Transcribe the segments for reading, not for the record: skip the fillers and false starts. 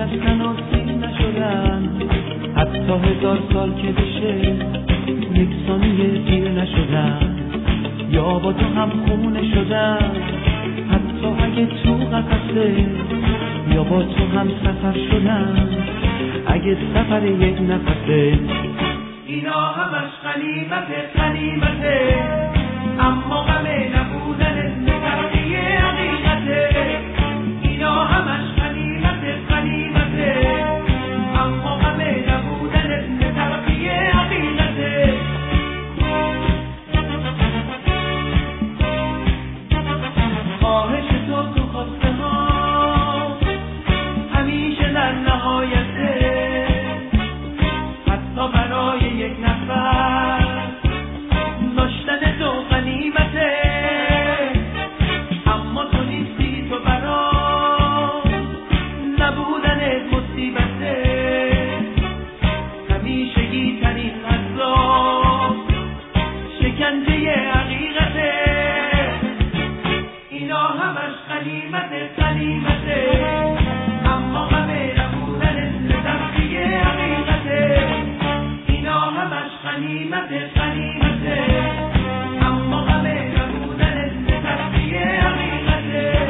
نشستن و سیر نشدن، حتی 1000 سال که بشه یک ثانیه دیر نشدن، یا با تو هم خونه شدن، حتی اگه تو قفسه، یا با تو هم سفر شدن اگه سفر یک نفسه. اینا همش غنیمته، اما غم نبودن ترقی حقیقته. اینا همش غنیمته، اما غم نبودن ترقی حقیقته. خواهش تو خواسته ها همیشه در نهایته، حتی برای یک نفر داشتن تو غنیمته. اما تو نیستی، تو برام نبودنت مصیبته. همیشگی ترین عذاب شکنجه حقیقته. اینا همش غنیمته، اما غم نبودن ترقی حقیقته. اینا همش غنیمته، اما غم نبودن ترقی حقیقته.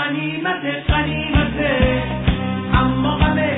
غنیمت غنیمته، اما غم